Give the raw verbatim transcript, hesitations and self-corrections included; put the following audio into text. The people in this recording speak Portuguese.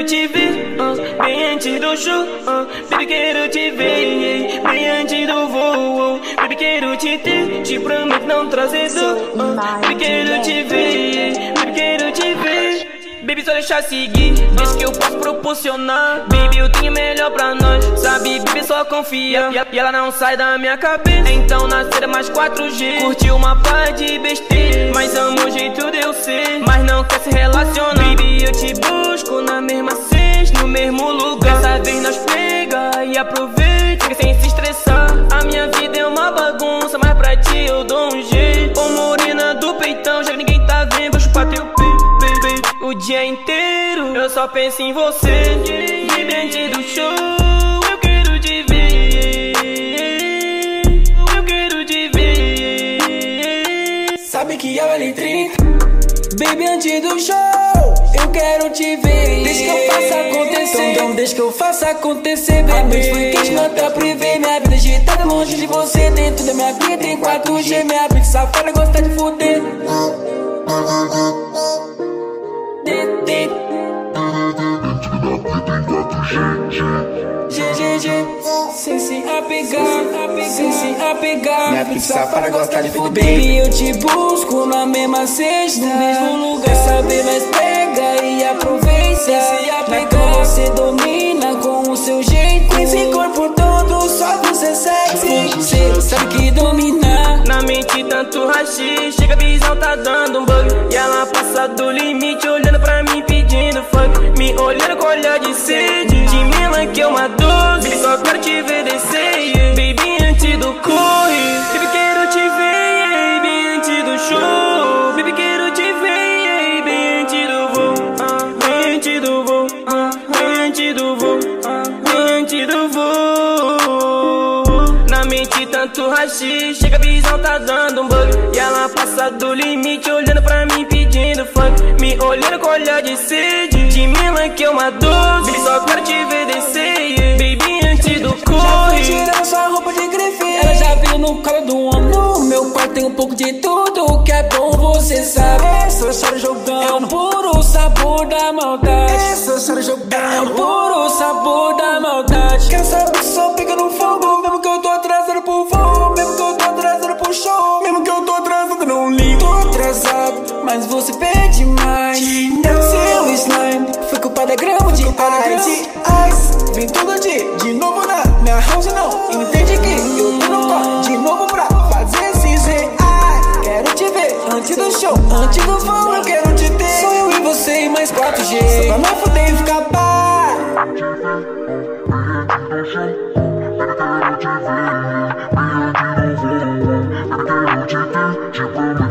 te ver, uh, bem antes do show, uh, baby, quero te ver, bem antes do voo, uh, baby, quero te ter, te prometo não trazer dor, uh, baby, quero te ver, baby, quero te ver. Baby, só deixa seguir, diz que eu posso proporcionar. Baby, eu tenho melhor pra nós, sabe, baby, só confia. E, e ela não sai da minha cabeça, então nascer mais quatro G. Curtiu uma par de besteira, mas amo o jeito de eu ser, mas não quer se relacionar. Baby, eu te busco na mesma cesta, no mesmo lugar. Dessa vez nós pega e aproveita, fica sem se estressar. A minha vida é uma bagunça, mas pra ti eu dou um jeito. Ô morena do peitão, já que ninguém tá vendo, vou chupar teu peito. O dia inteiro eu só penso em você. Baby, antes do show eu quero te ver, eu quero te ver. Sabe que é o L trinta? Baby, antes do show eu quero te ver. Deixa que eu faça acontecer, então deixa que eu faça acontecer, baby. A noite foi quente, não tá privê. Minha vida agitada longe de você. Dentro da minha vida tem quatro G. Minha bitch safada gosta de foder. G, G, G, sem se apegar, sem se apegar. Minha bitch safada gosta de foder. Baby, eu te busco na mesma cesta, no mesmo lugar. Saber, mas pega e aproveita. Sem se apegar, você domina com o seu jeito. Com esse corpo todo, só você sexy. Você sabe que dominar. Na mente tanto rachi, chega a visão tá dando um bug. E ela passa do limite, olhando pra mim pedindo fuck. Me olhando com olhar de sede, de Milan que é uma doze. Baby, só quero te ver descer, yeah. Baby, antes do corre, baby, quero te ver, yeah. Bem antes do show, baby, quero te ver, yeah. Bem antes do voo, uh, bem antes do voo, uh, bem antes do voo, uh, bem antes do voo. Na mente tanto rachi, chega a visão tá dando um bug. E ela passa do limite, olhando pra mim pedindo fuck. Me olhando com olhar de sede, de Milan que é uma doze. Baby, só quero te ver descer, yeah. Baby, antes do corre. Tirando sua roupa de grife, ela já veio no colo do homem. No meu quarto tem um pouco de tudo, o que é bom você sabe. Essa chora jogando é um puro sabor da maldade. Essa chora jogando é um puro sabor da maldade. Quer saber que só pega no fogo, mesmo que eu tô atrasado pro voo, mesmo que eu tô atrasado pro show, mesmo que eu tô atrasado não ligo. Tô atrasado, mas você pede mais. Seu slime foi culpa da grama de ice. Ice vem todo dia, de novo na minha house não. Entende que eu tô no corre de novo pra fazer esse Z. Ai, quero te ver antes do show, antes do voo eu quero te ter. Sou eu e você e mais quatro G, só pra não foder e ficar pá. Tipo